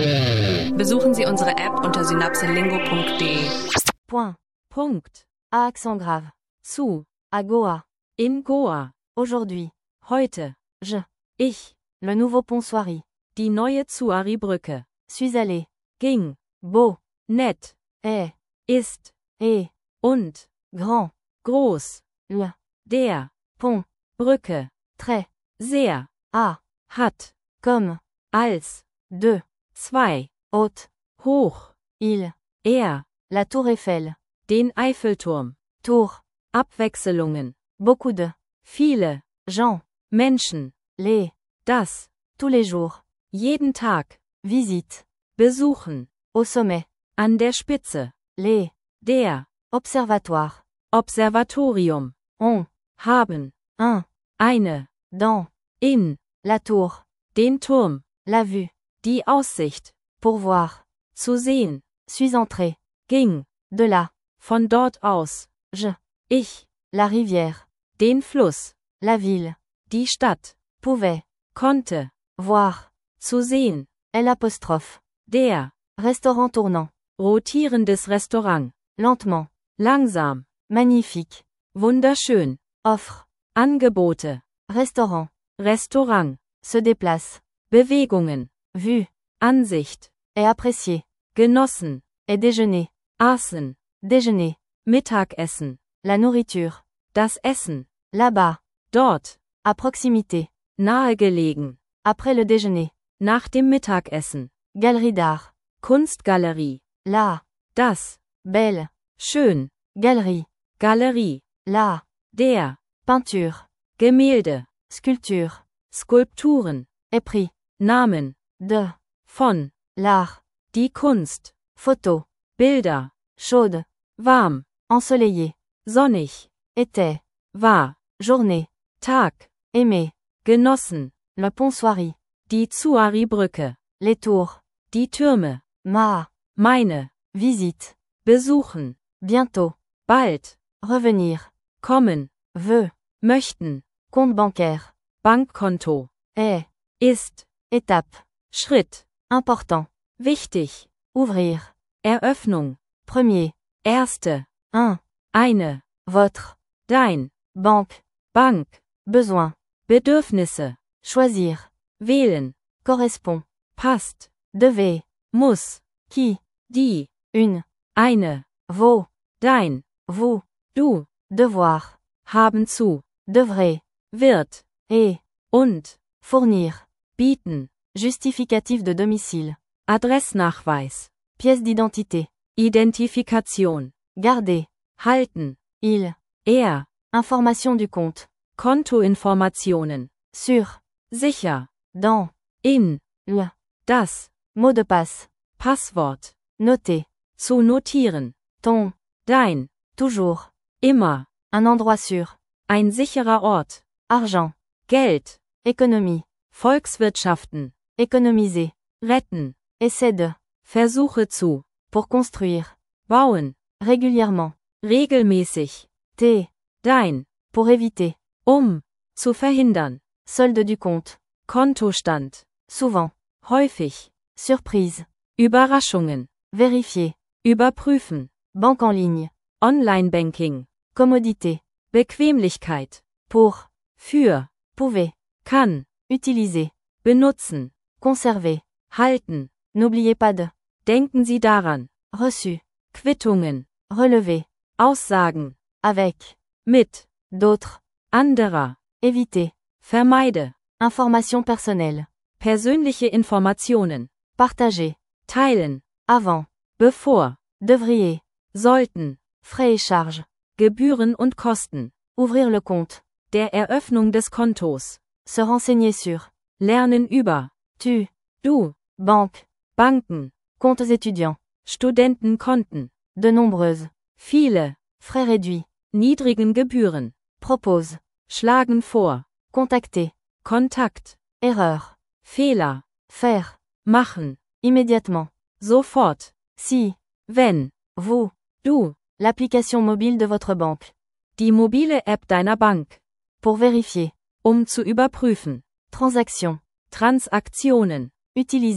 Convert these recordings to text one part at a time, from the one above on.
Besuchen Sie unsere App unter synapselingo.de. Point. Punkt. À accent grave. Zu. À Goa. In Goa. Aujourd'hui. Heute. Je. Ich. Le nouveau pont Soiery. Die neue Zuari-Brücke. Suis allé. Ging. Beau. Nett. Est. Ist. Et. Und. Grand. Groß. Le. Der. Pont. Brücke. Très. Sehr. À. Hat. Comme. Als. De. Zwei. Haute. Hoch. Il. La Tour Eiffel. Den Eiffelturm. Tour. Abwechselungen. Beaucoup de. Viele. Gens. Menschen. Les. Das. Tous les jours. Jeden Tag. Visite. Besuchen. Au sommet. An der Spitze. Les. Der. Observatoire. Observatorium. On. Haben. Un. Eine. Dans. In. La tour. Den Turm. La vue. Die Aussicht. Pour voir. Zu sehen. Suis entré. Ging. De là. Von dort aus. Je. Ich. La rivière. Den Fluss. La ville. Die Stadt. Pouvait. Konnte. Voir. Zu sehen. L'apostrophe. Der. Restaurant tournant. Rotierendes Restaurant. Lentement. Langsam. Magnifique. Wunderschön. Offre. Angebote. Restaurant. Restaurant. Se déplace. Bewegungen. Vue. Ansicht. Est apprécié. Genossen. Est déjeuner. Aßen. Déjeuner. Mittagessen. La nourriture. Das Essen. Là-bas. Dort. À proximité. Nahegelegen. Après le déjeuner. Nach dem Mittagessen. Galerie d'art. Kunstgalerie. Là. Das. Belle. Schön. Galerie. Galerie. Là. Der. Peinture. Gemälde. Sculpture. Skulpturen. Épris. Namen. De. Von. L'art. Die Kunst. Photo. Bilder. Chaude. Warm. Ensoleillé. Sonnig. Était. War. Journée. Tag. Aimé. Genossen. Le pont Soiery. Die Zuari-Brücke. Les tours. Die Türme. Ma. Meine. Visite. Besuchen. Bientôt. Bald. Revenir. Kommen. Veut. Möchten. Compte bancaire. Bankkonto. Est. Ist. Étape. Schritt. Important. Wichtig. Ouvrir. Eröffnung. Premier. Erste. Un. Eine. Votre. Dein. Banque. Bank. Besoin. Bedürfnisse. Choisir. Wählen. Correspond. Passt. Devait. Muss. Qui. Die. Une. Eine. Vaut. Dein. Vous. Du. Devoir. Haben zu. Devrait. Wird. Et. Und. Fournir. Bieten. Justificatif de domicile. Adressnachweis. Pièce d'identité. Identifikation. Garder. Halten. Il. Information du compte. Kontoinformationen. Sur. Sicher. Dans. In. Le. Das. Mot de passe. Passwort. Noter. Zu notieren. Ton. Dein. Toujours. Immer. Un endroit sûr. Ein sicherer Ort. Argent. Geld. Économie. Volkswirtschaften. Économiser. Retten. Essai de. Versuche zu. Pour construire. Bauen. Régulièrement. Regelmäßig. T. Dein. Pour éviter. Zu verhindern. Solde du compte. Kontostand. Souvent. Häufig. Surprise. Überraschungen. Vérifier. Überprüfen. Banque en ligne. Online-Banking. Commodité. Bequemlichkeit. Pour. Für. Pouvez. Kann. Utiliser. Benutzen. Conserver. Halten. N'oubliez pas de. Denken Sie daran. Reçu. Quittungen. Relever. Aussagen. Avec. Mit. D'autres. Anderer. Éviter. Vermeide. Information personnelle. Persönliche Informationen. Partager. Teilen. Avant. Bevor. Devriez. Sollten. Frais et charges. Gebühren und Kosten. Ouvrir le compte. Der Eröffnung des Kontos. Se renseigner sur. Lernen über. Tu. Du. Banque. Banken. Comptes étudiants. Studentenkonten. De nombreuses. Viele. Frais réduits. Niedrigen Gebühren. Propose. Schlagen vor. Contacter. Kontakt. Erreur. Fehler. Faire. Machen. Immédiatement. Sofort. Si. Wenn. Vous. Du. L'application mobile de votre banque. Die mobile App deiner Bank. Pour vérifier. Zu überprüfen. Transaction. Transaktionen. Utiliser.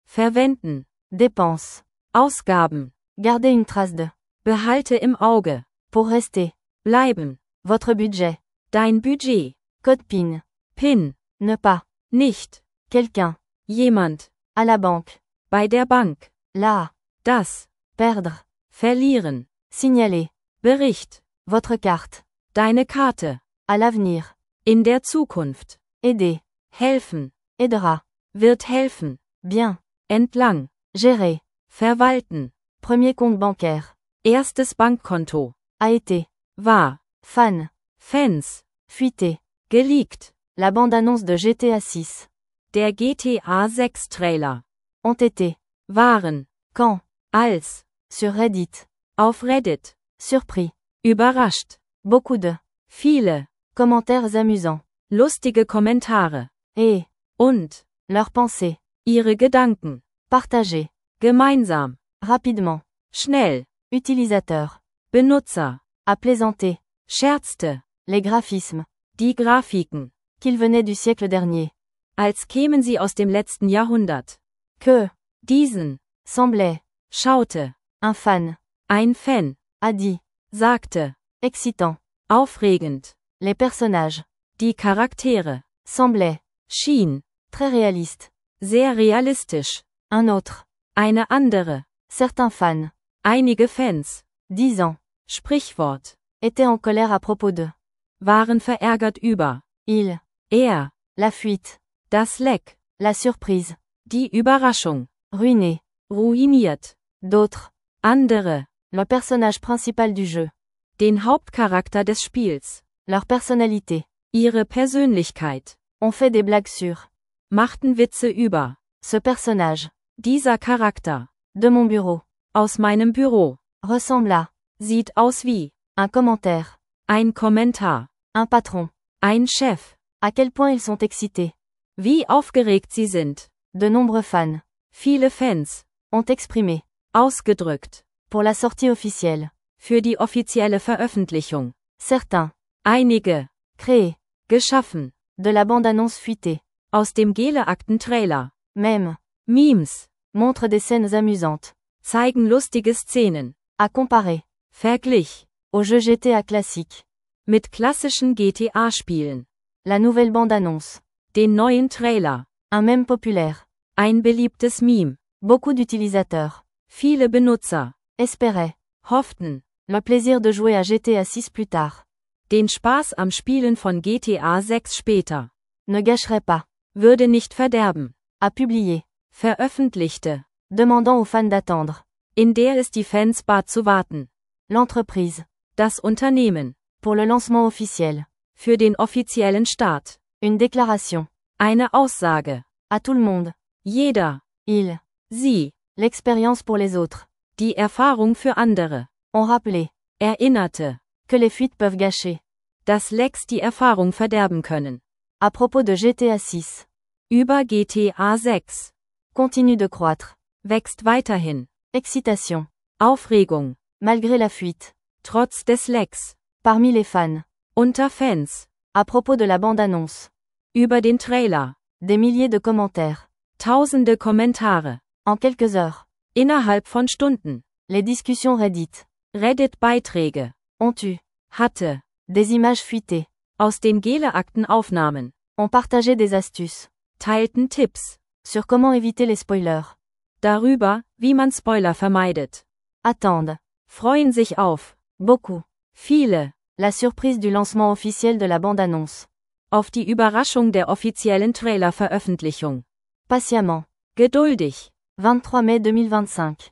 Verwenden. Dépenses. Ausgaben. Gardez une trace de. Behalte im Auge. Pour rester. Bleiben. Votre budget. Dein Budget. Code PIN. PIN. Ne pas. Nicht. Quelqu'un. Jemand. À la banque. Bei der Bank. Là. Das. Perdre. Verlieren. Signaler. Bericht. Votre carte. Deine Karte. À l'avenir. In der Zukunft. Aider. Helfen. Aidera. Wird helfen. Bien. Entlang. Gérer. Verwalten. Premier compte bancaire. Erstes Bankkonto. A été. War. Fan. Fans. Fuité. Geleakt. La bande-annonce de GTA 6. Der GTA 6 Trailer. Ont été. Waren. Quand. Als. Sur Reddit. Auf Reddit. Surpris. Überrascht. Beaucoup de. Viele. Commentaires amusants. Lustige Kommentare. Et. Und. Leurs pensées. Ihre Gedanken. Partagées. Gemeinsam. Rapidement. Schnell. Utilisateur. Benutzer. À plaisanter. Scherzte. Les graphismes. Die Grafiken. Qu'ils venaient du siècle dernier. Als kämen sie aus dem letzten Jahrhundert. Que. Diesen. Semblait. Schaute. Un fan. Ein Fan. A dit. Sagte. Excitant. Aufregend. Les personnages. Die Charaktere. Semblait. Schien. Très réaliste. Sehr realistisch. Un autre. Eine andere. Certains fans. Einige Fans. Disant. Sprichwort. Étaient en colère à propos de. Waren verärgert über. Il. Er. La fuite. Das Leck. La surprise. Die Überraschung. Ruiné. Ruiniert. D'autres. Andere. Le personnage principal du jeu. Den Hauptcharakter des Spiels. Leur personnalité. Ihre Persönlichkeit. On fait des blagues sur. Machten Witze über. Ce personnage. Dieser Charakter. De mon bureau. Aus meinem Büro. Ressemble à. Sieht aus wie. Un commentaire. Ein Kommentar. Un patron. Ein Chef. À quel point ils sont excités. Wie aufgeregt sie sind. De nombreux fans. Viele Fans. Ont exprimé. Ausgedrückt. Pour la sortie officielle. Für die offizielle Veröffentlichung. Certains. Einige. Créés. Geschaffen. De la bande-annonce fuitée. Aus dem Geleakten-Trailer. Même. Memes. Montrent des scènes amusantes. Zeigen lustige Szenen. À comparer. Verglich. Au jeu GTA classique. Mit klassischen GTA-Spielen. La nouvelle bande-annonce. Den neuen Trailer. Un mème populaire. Ein beliebtes Meme. Beaucoup d'utilisateurs. Viele Benutzer. Espéraient. Hofften. Le plaisir de jouer à GTA 6 plus tard. Den Spaß am Spielen von GTA 6 später. Ne gâcherait pas. Würde nicht verderben. A publié. Veröffentlichte. Demandant aux fans d'attendre. In der es die Fans bat zu warten. L'entreprise. Das Unternehmen. Pour le lancement officiel. Für den offiziellen Start. Une déclaration. Eine Aussage. À tout le monde. Jeder. Il. Sie. L'expérience pour les autres. Die Erfahrung für andere. Ont rappelé. Erinnerte. Que les fuites peuvent gâcher. Dass Lecks die Erfahrung verderben können. À propos de GTA 6. Über GTA 6. Continue de croître. Wächst weiterhin. Excitation. Aufregung. Malgré la fuite. Trotz des Lecks. Parmi les fans. Unter Fans. À propos de la bande-annonce. Über den Trailer. Des milliers de commentaires. Tausende Kommentare. En quelques heures. Innerhalb von Stunden. Les discussions Reddit. Reddit-Beiträge. Ont eu. Hatte. Des images fuitées. Aus den Geleakten-Aufnahmen. Ont partagé des astuces. Teilten Tipps. Sur comment éviter les spoilers. Darüber, wie man Spoiler vermeidet. Attendent. Freuen sich auf. Beaucoup. Viele. La surprise du lancement officiel de la bande-annonce. Auf die Überraschung der offiziellen Trailer-Veröffentlichung. Patiemment. Geduldig. 23 mai 2025.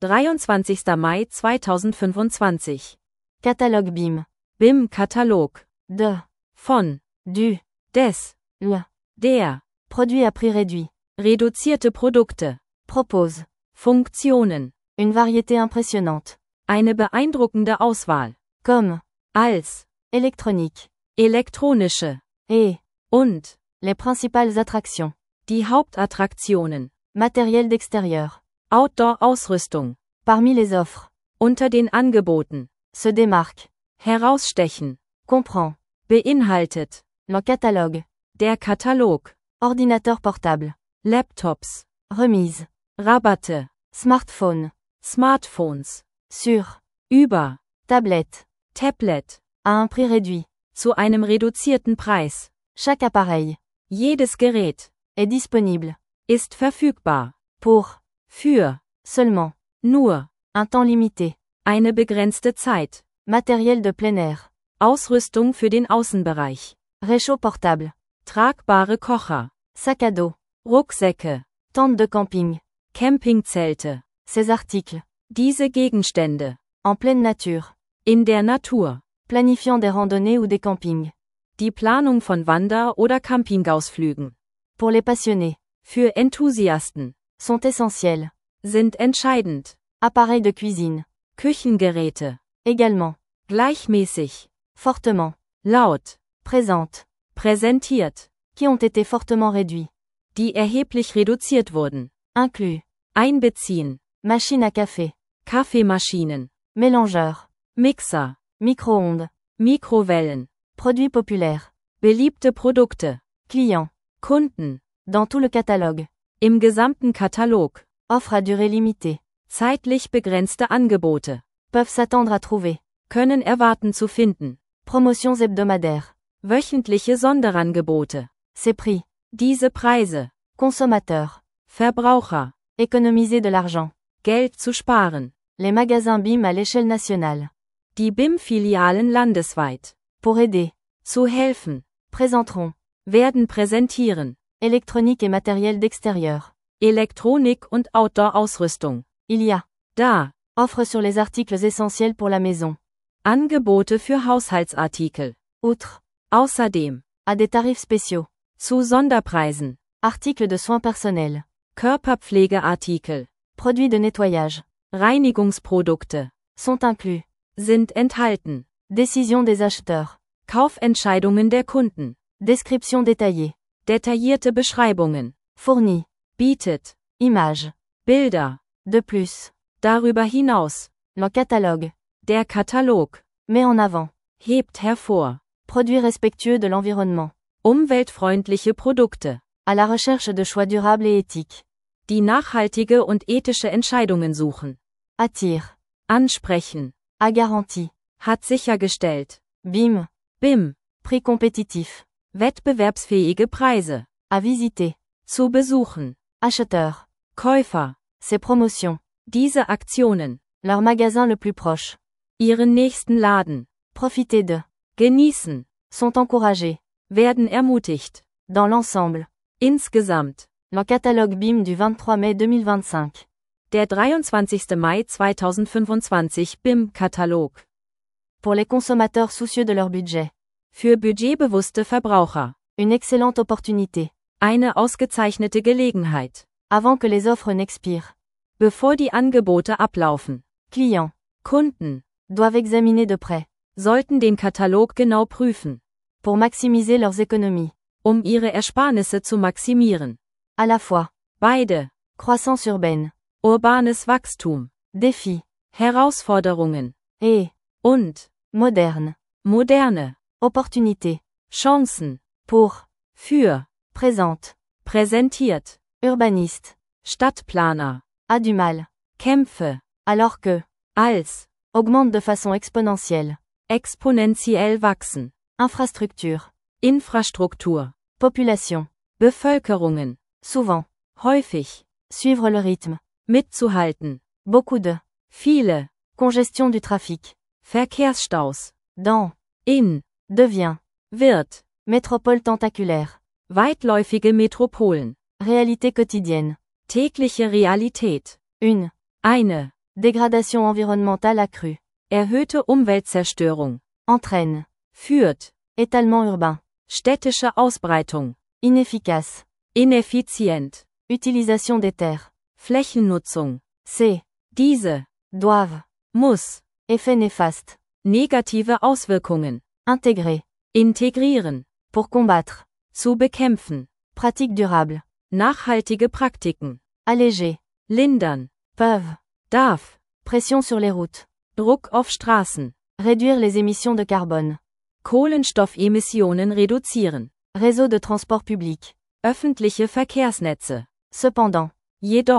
23. Mai 2025. Catalogue BIM. BIM-Katalog. De. Von. Du. Des. Le. Der. Produit à prix réduit. Reduzierte Produkte. Propose. Funktionen. Une variété impressionnante. Eine beeindruckende Auswahl. Comme. Als. Électronique. Elektronische. Et. Und. Les principales attractions. Die Hauptattraktionen. Matériel d'extérieur. Outdoor-Ausrüstung. Parmi les offres. Unter den Angeboten. Se démarque. Herausstechen. Comprend. Beinhaltet. Le catalogue. Der Katalog. Ordinateur portable. Laptops. Remise. Rabatte, Smartphone. Smartphones, Sur. über, Tablette. Tablet, À un prix réduit. zu einem reduzierten Preis. Chaque appareil. Jedes Gerät Est disponible. ist verfügbar. Pour. Für, Seulement. nur, Un temps limité. eine begrenzte Zeit. Matériel de plein air. Ausrüstung für den Außenbereich. Réchaud portable. Tragbare Kocher. Sac à dos. Rucksäcke. Tente de camping. Campingzelte. Ces articles. Diese Gegenstände. En pleine nature. In der Natur. Planifiant des randonnées ou des campings. Die Planung von Wander- oder Campingausflügen. Pour les passionnés. Für Enthusiasten. Sont essentiels. Sind entscheidend. Appareils de cuisine. Küchengeräte. Également. Gleichmäßig. Fortement. Laut. Présentes. Präsentiert. Qui ont été fortement réduits. Die erheblich reduziert wurden. Inclus. Einbeziehen. Machine à café. Kaffeemaschinen. Mélangeur. Mixer. Micro-ondes. Mikrowellen. Produits populaires. Beliebte Produkte. Clients. Kunden. Dans tout le catalogue. Im gesamten Katalog. Offre à durée limitée. Zeitlich begrenzte Angebote. Peuvent s'attendre à trouver. Können erwarten zu finden. Promotions hebdomadaires. Wöchentliche Sonderangebote. Ces prix. Diese Preise. Consommateurs. Verbraucher. Économiser de l'argent. Geld zu sparen. Les magasins BIM à l'échelle nationale. Die BIM-Filialen landesweit. Pour aider. Zu helfen. Présenteront. Werden präsentieren. Électronique et matériel d'extérieur. Elektronik und Outdoor-Ausrüstung. Il y a. Da. Offre sur les articles essentiels pour la maison. Angebote für Haushaltsartikel. Outre. Außerdem. À des tarifs spéciaux. Zu Sonderpreisen. Articles de soins personnels. Körperpflegeartikel. Produits de nettoyage. Reinigungsprodukte. Sont inclus. Sind enthalten. Décision des acheteurs. Kaufentscheidungen der Kunden. Description détaillée. Detaillierte Beschreibungen. Fournie. Bietet. Images. Bilder. De plus. Darüber hinaus. Le catalogue. Der Katalog. Met en avant. Hebt hervor. Produits respectueux de l'environnement. Umweltfreundliche Produkte. À la recherche de choix durables et éthiques. Die nachhaltige und ethische Entscheidungen suchen. Attire. Ansprechen. A garantie. Hat sichergestellt. BIM. BIM. Prix compétitif. Wettbewerbsfähige Preise. À visiter. Zu besuchen. Acheteur. Käufer. Ces promotions. Diese Aktionen. Leur magasin le plus proche. Ihren nächsten Laden. Profitez de. Genießen. Sont encouragés. Werden ermutigt. Dans l'ensemble. Insgesamt. Le catalogue BIM du 23 mai 2025. Der 23. Mai 2025 BIM-Katalog. Pour les consommateurs soucieux de leur budget. Für budgetbewusste Verbraucher. Une excellente opportunité. Eine ausgezeichnete Gelegenheit. Avant que les offres n'expirent. Bevor die Angebote ablaufen. Clients. Kunden. Doivent examiner de près. Sollten den Katalog genau prüfen. Pour maximiser leurs économies. Ihre Ersparnisse zu maximieren. À la fois. Beide. Croissance urbaine. Urbanes Wachstum. Défis. Herausforderungen. Und. Moderne. Moderne. Opportunité. Chancen. Pour. Für. Présente. Präsentiert. Urbaniste. Stadtplaner. A du mal. Kämpfe. Alors que. Als. Augmente de façon exponentielle. Exponentiell wachsen. Infrastructure. Infrastruktur. Population. Bevölkerungen. Souvent. Häufig. Suivre le rythme. Mitzuhalten. Beaucoup de. Viele. Congestion du trafic. Verkehrsstaus. Dans. In. Devient. Wird. Métropole tentaculaire. Weitläufige Metropolen. Réalité quotidienne. Tägliche Realität. Eine. Dégradation environnementale accrue. Erhöhte Umweltzerstörung. Entraîne. Führt. Étalement urbain. Städtische Ausbreitung. Inefficace. Ineffizient. Utilisation des terres. Flächennutzung. Diese. Doivent. Muss. Effet néfaste. Negative Auswirkungen. Intégrer. Integrieren. Pour combattre. Zu bekämpfen. Pratique durable. Nachhaltige Praktiken. Alléger. Lindern. Peuvent. Darf. Pression sur les routes. Druck auf Straßen. Réduire les émissions de carbone. Kohlenstoffemissionen reduzieren. Réseau de transport public. Öffentliche Verkehrsnetze. Cependant. Jedoch.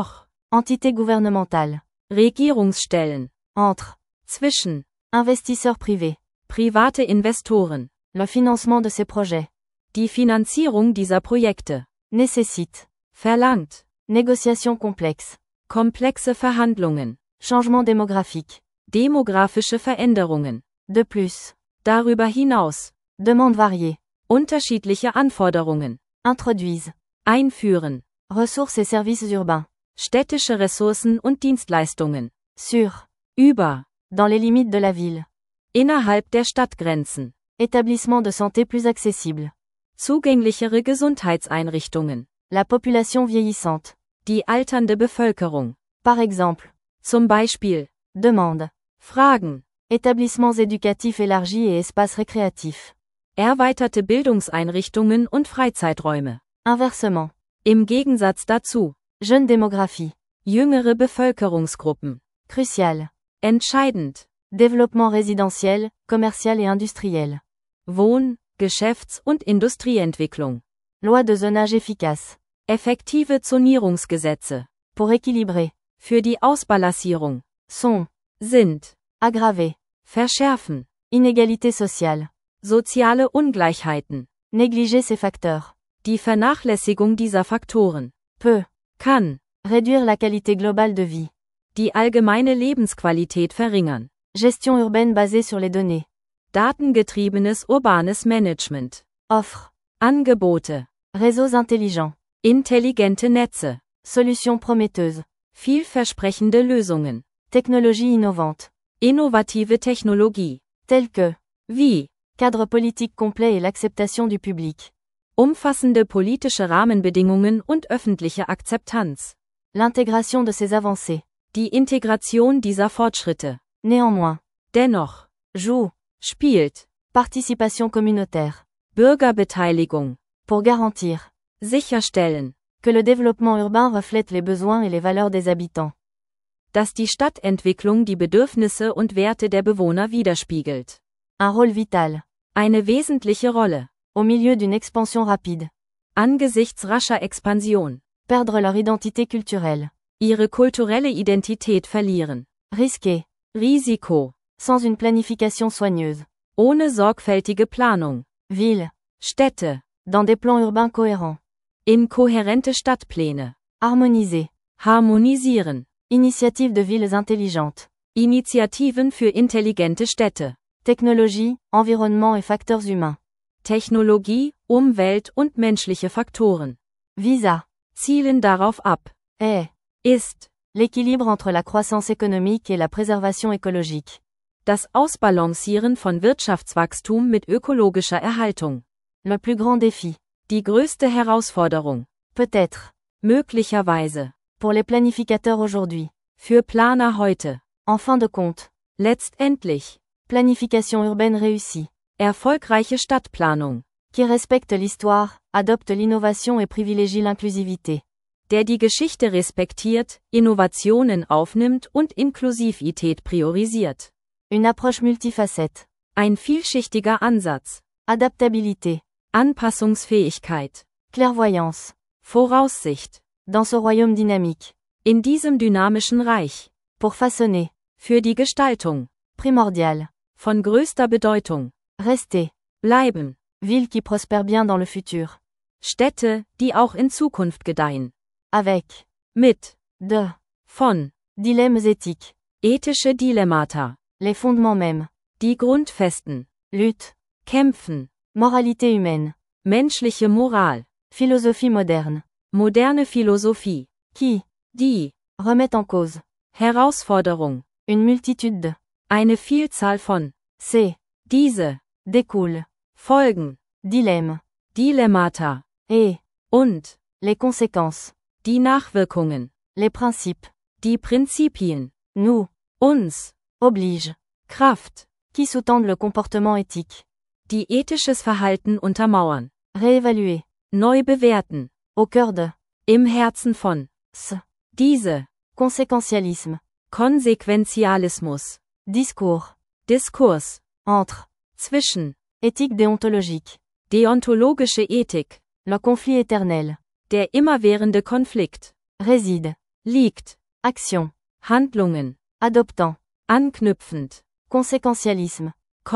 Entité gouvernementale. Regierungsstellen, Entre. zwischen, Investisseurs privés. private Investoren. Le financement de ces projets. Die Finanzierung dieser Projekte. Nécessite. Verlangt. Négociations complexes. Komplexe Verhandlungen. Changement démographique. Demografische Veränderungen. De plus. Darüber hinaus. Demandes variées. Unterschiedliche Anforderungen. Introduisent. Einführen. Ressources et services urbains. Städtische Ressourcen und Dienstleistungen. Sur. Über. Dans les limites de la ville. Innerhalb der Stadtgrenzen. Établissements de santé plus accessibles. Zugänglichere Gesundheitseinrichtungen. La population vieillissante. Die alternde Bevölkerung. Par exemple. Zum Beispiel. Demande. Fragen. Établissements éducatifs élargis et espaces récréatifs. Erweiterte Bildungseinrichtungen und Freizeiträume. Inversement. Im Gegensatz dazu. Jeune démographie. Jüngere Bevölkerungsgruppen. Crucial. Entscheidend. Développement résidentiel, commercial et industriel. Wohn-, Geschäfts- und Industrieentwicklung. Loi de zonage efficace. Effektive Zonierungsgesetze. Pour équilibrer. Für die Ausbalancierung. Sont. Sind. Aggraver. Verschärfen. Inégalité sociale. Soziale Ungleichheiten. Négliger ces facteurs. Die Vernachlässigung dieser Faktoren. Peut. Kann. Réduire la qualité globale de vie. Die allgemeine Lebensqualität verringern. Gestion urbaine basée sur les données. Datengetriebenes urbanes Management. Offre. Angebote. Réseaux intelligents. Intelligente Netze. Solutions prometteuses. Vielversprechende Lösungen. Technologie innovante. Innovative Technologie. Telles que. Wie. Cadre politique complet et l'acceptation du public. Umfassende politische Rahmenbedingungen und öffentliche Akzeptanz. L'intégration de ces avancées. Die Integration dieser Fortschritte. Néanmoins. Dennoch. Joue. Spielt. Participation communautaire. Bürgerbeteiligung. Pour garantir. Sicherstellen. Que le développement urbain reflète les besoins et les valeurs des habitants. Dass die Stadtentwicklung die Bedürfnisse und Werte der Bewohner widerspiegelt. Un rôle vital. Eine wesentliche Rolle. Au milieu d'une expansion rapide. Angesichts rascher Expansion. Perdre leur identité culturelle. Ihre kulturelle Identität verlieren. Risquer. Risiko. Sans une planification soigneuse. Ohne sorgfältige Planung. Ville. Städte. Dans des plans urbains cohérents. In kohärente Stadtpläne. Harmoniser. Harmonisieren. Initiative de villes intelligentes. Initiativen für intelligente Städte. Technologie, environnement et facteurs humains. Technologie, Umwelt und menschliche Faktoren. Visa. Zielen darauf ab. Ist. L'équilibre entre la croissance économique et la préservation écologique. Das Ausbalancieren von Wirtschaftswachstum mit ökologischer Erhaltung. Le plus grand défi. Die größte Herausforderung. Peut-être. Möglicherweise. Pour les planificateurs aujourd'hui. Für Planer heute. En fin de compte. Letztendlich. Planification urbaine réussie. Erfolgreiche Stadtplanung. Qui respecte l'histoire, adopte l'innovation et privilégie l'inclusivité. Der die Geschichte respektiert, Innovationen aufnimmt und Inklusivität priorisiert. Une approche multifacette. Ein vielschichtiger Ansatz. Adaptabilité. Anpassungsfähigkeit. Clairvoyance. Voraussicht. Dans ce royaume dynamique. In diesem dynamischen Reich. Pour façonner. Für die Gestaltung. Primordial. Von größter Bedeutung. Rester. Bleiben. Ville qui prospère bien dans le futur. Städte, die auch in Zukunft gedeihen. Avec. Mit. De. Von. Dilemmes éthiques. Ethische Dilemmata. Les fondements mêmes. Die Grundfesten. Lutte. Kämpfen. Moralité humaine. Menschliche Moral. Philosophie moderne. Moderne Philosophie. Qui. Die. Remet en cause. Herausforderung. Une multitude de. Eine Vielzahl von. C'est. Diese. Découle. Folgen. Dilemme. Dilemmata. Et. Und. Les conséquences. Die Nachwirkungen. Les principes. Die Prinzipien. Nous. Uns. Oblige. Kraft. Qui sous-tendent le comportement éthique. Die ethisches Verhalten untermauern. Réévaluer. Neu bewerten. Au cœur de. Im Herzen von. Diese. Conséquentialisme. Konsequentialismus. Discours. Diskurs. Entre. Zwischen. Éthique déontologique. Deontologische Ethik. Le conflit éternel. Der immerwährende Konflikt. Réside. Liegt. Action. Handlungen, Adoptant. anknüpfend, Conséquentialisme.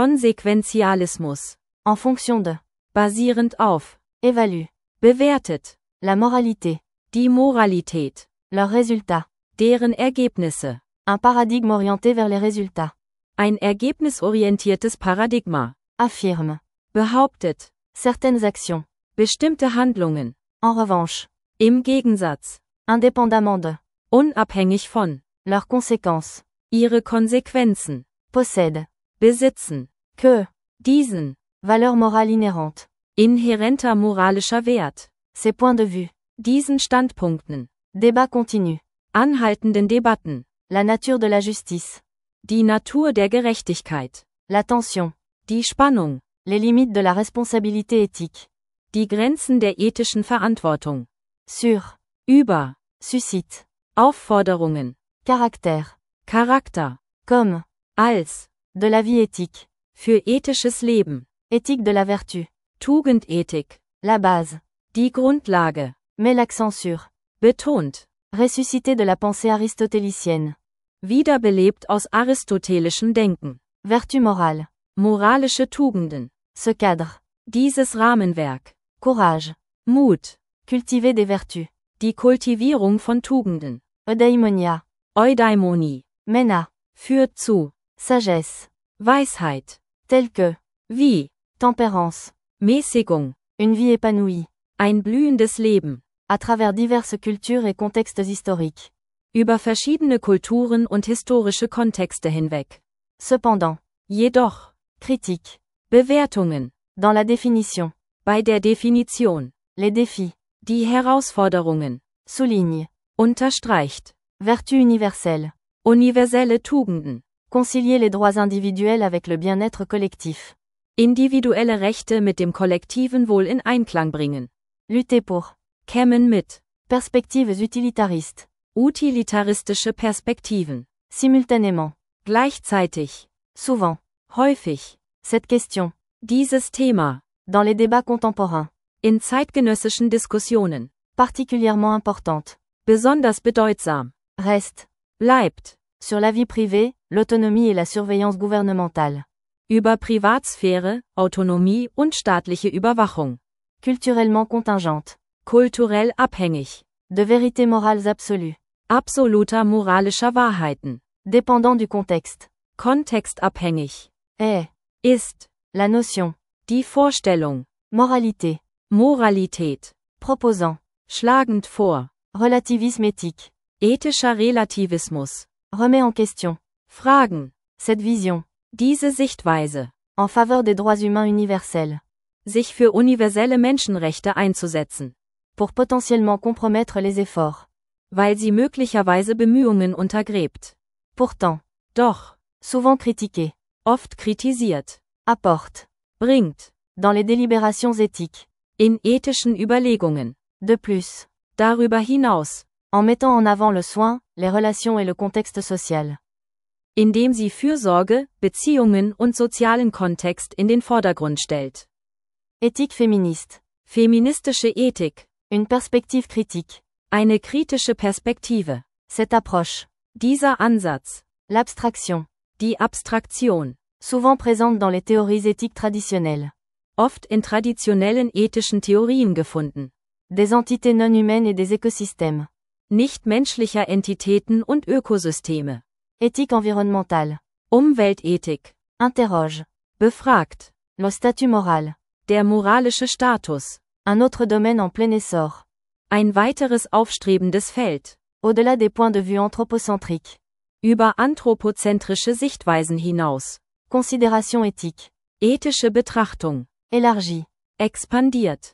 Konsequentialismus, En fonction de. basierend auf, Évalue. bewertet, La moralité. die Moralität, Leurs résultats. deren Ergebnisse, Un paradigme orienté vers les résultats. ein ergebnisorientiertes Paradigma, Affirme. behauptet, Certaines actions. bestimmte Handlungen, En revanche. im Gegensatz, Indépendamment de. unabhängig von, Leurs conséquences. ihre Konsequenzen, Possède. besitzen, Que. diesen, Valeur morale inhärente. inhärenter moralischer Wert, Ces points de vue. diesen Standpunkten, Débat continu. anhaltenden Debatten, La nature de la justice. die Natur der Gerechtigkeit, La tension. die Spannung, Les limites de la responsabilité éthique. die Grenzen der ethischen Verantwortung, Sur. über, Suscite. Aufforderungen, Caractère. Charakter, Comme. als, De la vie éthique. für ethisches Leben, Éthique de la vertu. Tugendethik, La base. die Grundlage, Met l'accent sur. betont, Ressuscité de la pensée aristotélicienne. wiederbelebt aus aristotelischem Denken, Vertu morale. moralische Tugenden, Ce cadre. dieses Rahmenwerk, Courage. Mut, Cultiver des vertus. die Kultivierung von Tugenden, Eudaimonia. Eudaimonie, Mena. führt zu, Sagesse. Weisheit, Tel que. wie, Tempérance. Mäßigung, Une vie épanouie. ein blühendes Leben, À travers diverses cultures et contextes historiques. über verschiedene Kulturen und historische Kontexte hinweg. Cependant. Jedoch, Critique. Bewertungen, Dans la définition. bei der Definition, Les défis. die Herausforderungen, Souligne. unterstreicht, Vertu universelle. universelle Tugenden, Concilier les droits individuels avec le bien-être collectif. individuelle Rechte mit dem kollektiven Wohl in Einklang bringen, Lutter pour. kämmen mit, Perspectives utilitaristes. utilitaristische Perspektiven, Simultanément. gleichzeitig, Souvent. häufig, Cette question. dieses Thema, Dans les débats contemporains. in zeitgenössischen Diskussionen, Particulièrement importante. besonders bedeutsam, Reste. bleibt, Sur la vie privée, l'autonomie et la surveillance gouvernementale. über Privatsphäre, Autonomie und staatliche Überwachung, Culturellement contingente. kulturell abhängig, De vérités morales absolues. absoluter moralischer Wahrheiten, Dépendant du contexte. kontextabhängig, Est. ist, La notion. die Vorstellung, Moralité. Moralität, Proposant. schlagend vor, Relativisme éthique. ethischer Relativismus, Remet en question. Fragen, Cette vision. diese Sichtweise, En faveur des droits humains universels. sich für universelle Menschenrechte einzusetzen, Pour potentiellement compromettre les efforts. weil sie möglicherweise Bemühungen untergräbt. Pourtant. Doch, Souvent critiqué. oft kritisiert, Apporte. bringt, Dans les délibérations éthiques. in ethischen Überlegungen, De plus. darüber hinaus, En mettant en avant le soin, les relations et le contexte social. indem sie Fürsorge, Beziehungen und sozialen Kontext in den Vordergrund stellt. Éthique féministe. Feministische Ethik, Une perspective critique. eine kritische Perspektive, Cette approche. dieser Ansatz, L'abstraction. die Abstraktion, Souvent présente dans les théories éthiques traditionnelles. oft in traditionellen ethischen Theorien gefunden, Des entités non humaines et des écosystèmes. nichtmenschlicher Entitäten und Ökosysteme, Éthique environnementale. Umweltethik, Interroge. befragt, Le statut moral. der moralische Status, Un autre domaine en plein essor. ein weiteres aufstrebendes Feld, Au-delà des points de vue anthropocentriques. über anthropozentrische Sichtweisen hinaus, Considération éthique. ethische Betrachtung, Élargie. expandiert,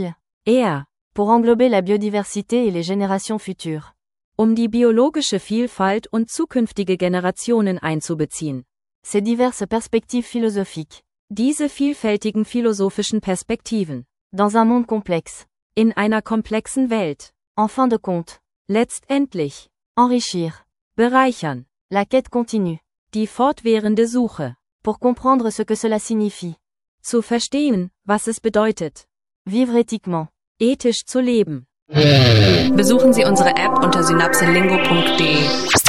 er, Pour englober la biodiversité et les générations futures. die biologische Vielfalt und zukünftige Generationen einzubeziehen. Ces diverses perspectives philosophiques. Diese vielfältigen philosophischen Perspektiven, Dans un monde complexe. in einer komplexen Welt, En fin de compte. letztendlich, Enrichir. bereichern, La quête continue. die fortwährende Suche, Pour comprendre ce que cela signifie. zu verstehen, was es bedeutet, Vivre éthiquement. ethisch zu leben, Besuchen Sie unsere App unter synapselingo.de.